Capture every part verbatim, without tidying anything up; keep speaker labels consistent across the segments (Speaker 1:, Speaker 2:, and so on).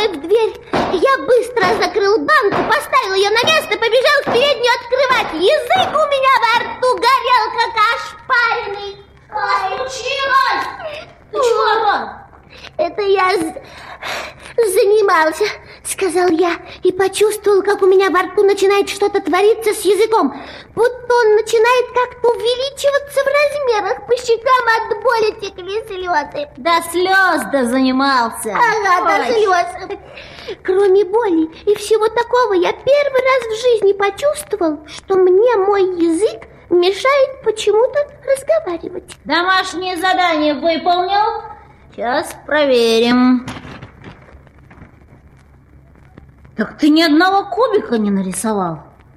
Speaker 1: в дверь. Я быстро закрыл банку, поставил ее на место, побежал в переднюю открывать. Язык у меня во рту горел, как ошпаренный.
Speaker 2: Что случилось? Ты чего, Арон?
Speaker 1: Это я занимался, сказал я, и почувствовал, как у меня во рту начинает что-то твориться с языком. Будто он начинает как-то увеличиваться в размерах. По щекам от боли текли слезы.
Speaker 2: До слез да занимался.
Speaker 1: Ага, до слез. Кроме боли и всего такого, я первый раз в жизни почувствовал, что мне мой язык мешает почему-то разговаривать.
Speaker 2: Домашнее задание выполнил? Сейчас проверим. Так ты ни одного кубика не нарисовал.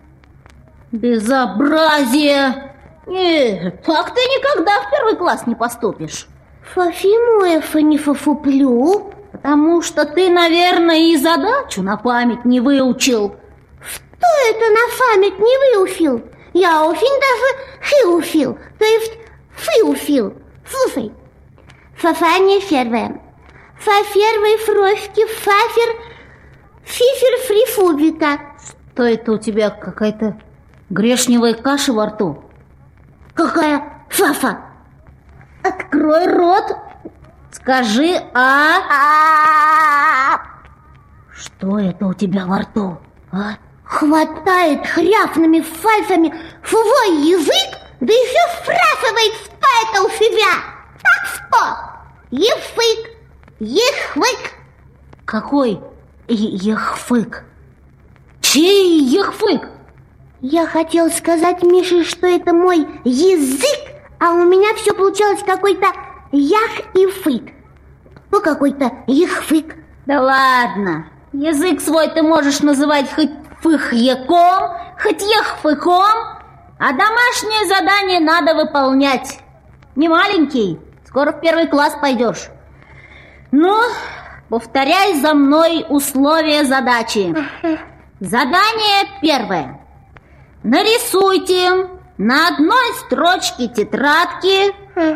Speaker 2: Безобразие! Нет, так ты никогда в первый класс не поступишь.
Speaker 1: Фафимуэфа не фафуплю.
Speaker 2: Потому что ты, наверное, и задачу на память не выучил.
Speaker 1: Что это на память не выучил? Я очень даже хиуфил, то есть фиуфил. Слушай, фафа не первая. Фа первой фроськи, фафер, фифер фрифубика.
Speaker 2: Что это у тебя, какая-то грешневая каша во рту?
Speaker 1: Какая фафа?
Speaker 2: Открой рот, скажи «а».
Speaker 1: А.
Speaker 2: Что это у тебя во рту, а?
Speaker 1: Хватает хряфными фальфами свой язык, да еще спрашивает, что это у себя. Так что? Ефык, ехвык.
Speaker 2: Какой ехфык? Чей ехфык?
Speaker 1: Я хотел сказать Мише, что это мой язык, а у меня все получалось какой-то ях и фык. Ну, какой-то ехфык.
Speaker 2: Да ладно, язык свой ты можешь называть хоть фых-яком, хоть ехфыком, а домашнее задание надо выполнять. Не маленький, скоро в первый класс пойдешь. Ну, повторяй за мной условия задачи. Задание первое. Нарисуйте на одной строчке тетрадки.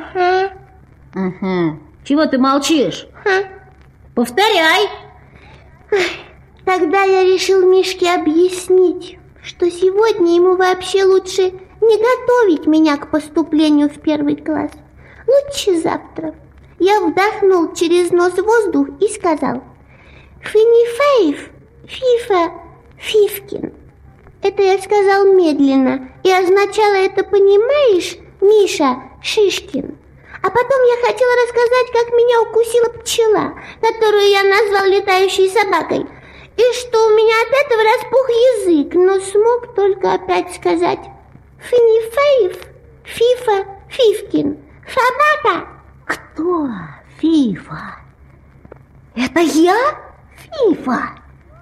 Speaker 2: Ага. Чего ты молчишь? Повторяй.
Speaker 1: Тогда я решил Мишке объяснить, что сегодня ему вообще лучше не готовить меня к поступлению в первый класс. Лучше завтра. Я вдохнул через нос воздух и сказал: «Финифейф, фифа, фифкин». Это я сказал медленно, и означало это, понимаешь, Миша, Шишкин. А потом я хотела рассказать, как меня укусила пчела, которую я назвал летающей собакой, и что у меня от этого распух язык, но смог только опять сказать: «Финифейф, фифа, фифкин, собака».
Speaker 2: Кто Фифа? Это я? Фифа?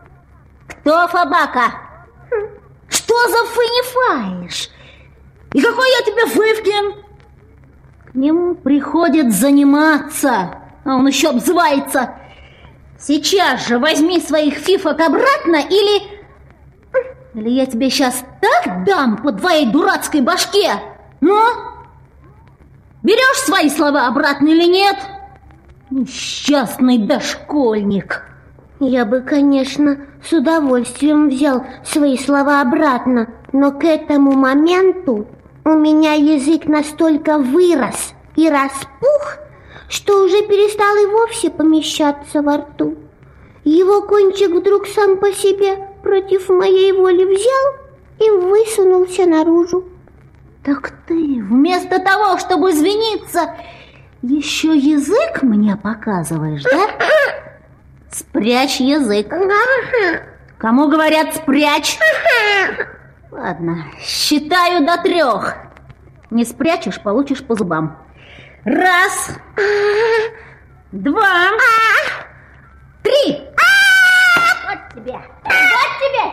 Speaker 2: Кто собака?
Speaker 1: Хм.
Speaker 2: Что за финифаешь? И какой я тебе Фифкин? К нему приходит заниматься, а он еще обзывается. Сейчас же возьми своих фифок обратно, или... Или я тебе сейчас так дам по твоей дурацкой башке. Ну, берешь свои слова обратно или нет? Несчастный дошкольник.
Speaker 1: Я бы, конечно, с удовольствием взял свои слова обратно, но к этому моменту у меня язык настолько вырос и распух, что уже перестал и вовсе помещаться во рту. Его кончик вдруг сам по себе против моей воли взял и высунулся наружу.
Speaker 2: Так ты вместо того, чтобы извиниться, еще язык мне показываешь, да? Спрячь язык. Кому говорят спрячь? Ладно, считаю до трех. Не спрячешь, получишь по зубам. Раз, два, три. Вот тебе, вот тебе.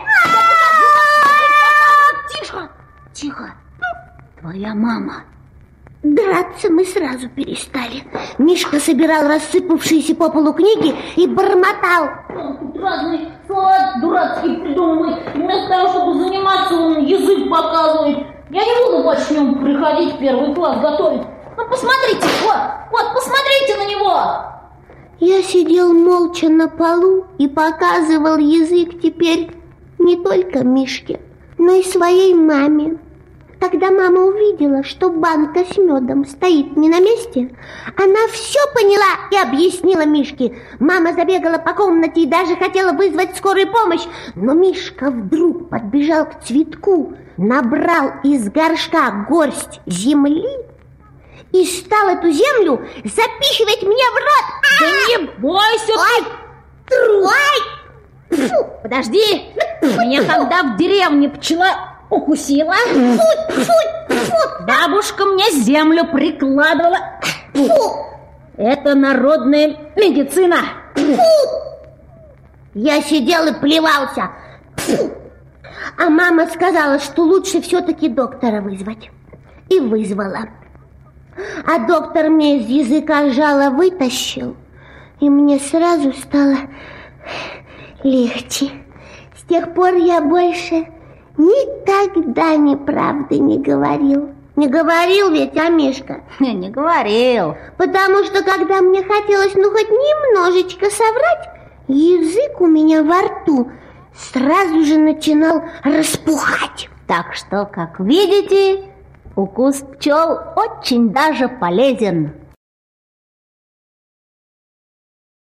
Speaker 2: Тихо, тихо. Твоя мама.
Speaker 1: Драться мы сразу перестали. Мишка собирал рассыпавшиеся по полу книги и бормотал:
Speaker 2: тут разные слова дурацкие придумывает. Вместо того, чтобы заниматься, он язык показывает. Я не буду больше к нему приходить в первый класс готовить. Ну, посмотрите, вот, вот, посмотрите на него.
Speaker 1: Я сидел молча на полу и показывал язык теперь не только Мишке, но и своей маме. Когда мама увидела, что банка с медом стоит не на месте, она все поняла и объяснила Мишке. Мама забегала по комнате и даже хотела вызвать скорую помощь, но Мишка вдруг подбежал к цветку, набрал из горшка горсть земли и стал эту землю запихивать мне в рот.
Speaker 2: Да не бойся!
Speaker 1: Ой! Ой!
Speaker 2: Фу, подожди! Меня когда в деревне пчела укусила,
Speaker 1: Фу, фу, фу.
Speaker 2: бабушка мне землю прикладывала.
Speaker 1: Фу.
Speaker 2: Это народная медицина.
Speaker 1: Фу. Я сидел и плевался. Фу. А мама сказала, что лучше все-таки доктора вызвать. И вызвала. А доктор мне из языка жало вытащил, и мне сразу стало легче. С тех пор я больше никогда неправды не говорил. Не говорил ведь, а, Мишка?
Speaker 2: Не говорил.
Speaker 1: Потому что, когда мне хотелось, ну, хоть немножечко соврать, язык у меня во рту сразу же начинал распухать.
Speaker 2: Так что, как видите, укус пчел очень даже полезен.